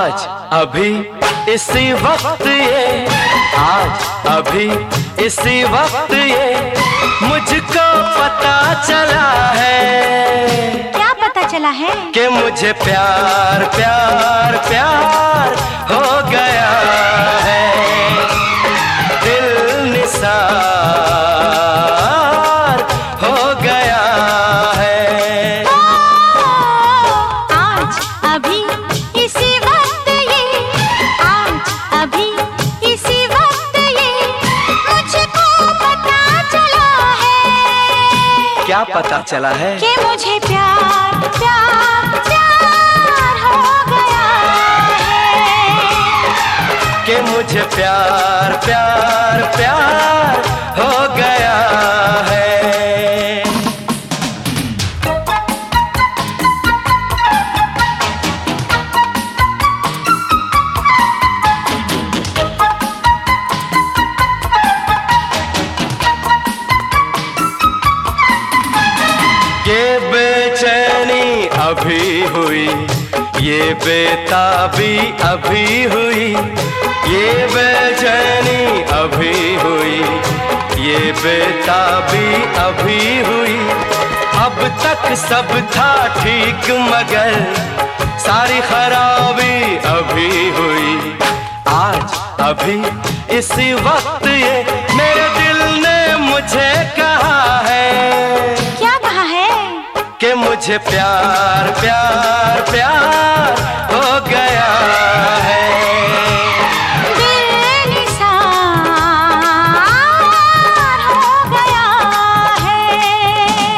आज अभी इसी वक्त ये, आज अभी इसी वक्त ये मुझको पता चला है। क्या पता चला है? कि मुझे प्यार प्यार प्यार हो गया है। दिल निसार हो गया है। आज अभी इसी वक्त ये, आज अभी इसी वक्त ये मुझको पता चला है। क्या पता चला है? कि मुझे प्यार प्यार प्यार हो गया है। कि मुझे प्यार प्यार प्यार हो गया है। ये बेचैनी अभी हुई, ये बेताबी अभी हुई, ये बेचैनी अभी हुई, ये बेताबी अभी हुई। अब तक सब था ठीक मगर सारी खराबी अभी हुई। आज अभी इसी वक्त ये मेरे दिल ने मुझे कहा है। क्या कहा है? कि मुझे प्यार प्यार प्यार हो गया है। दिल निसार हो गया है।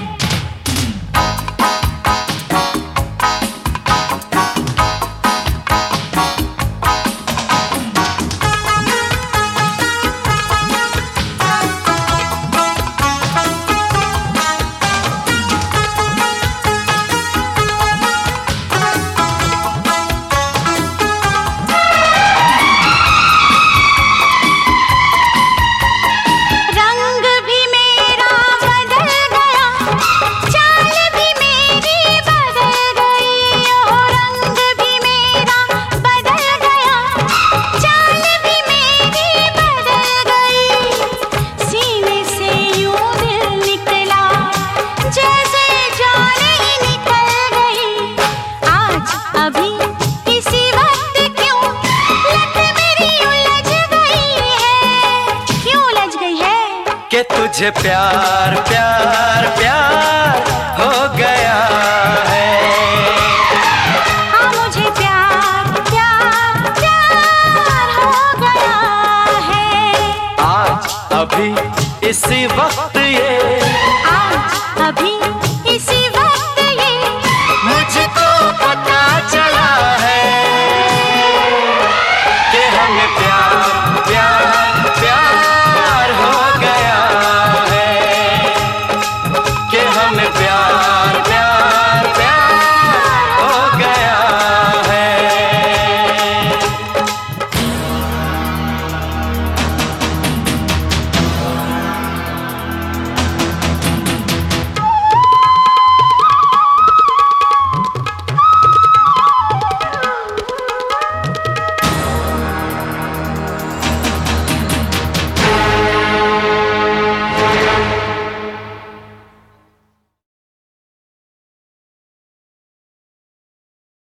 कि तुझे प्यार प्यार प्यार हो गया है। हाँ मुझे प्यार प्यार प्यार हो गया है। आज अभी इसी वक्त ये